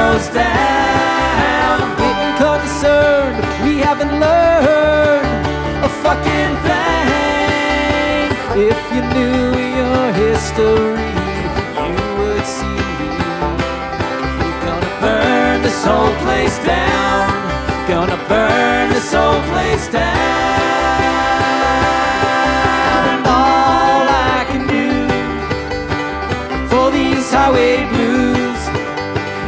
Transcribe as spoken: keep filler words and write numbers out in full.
goes down. Getting concerned, we haven't learned a fucking thing. If you knew your history, you would see we're gonna burn this whole place down. Gonna burn this whole place down.